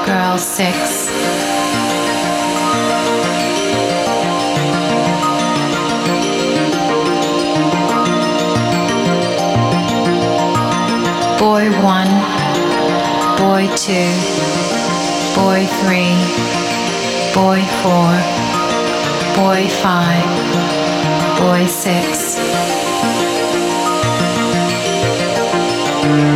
Girl 6. Boy 1, Boy 2, Boy 3, Boy 4, Boy 5, Boy 6.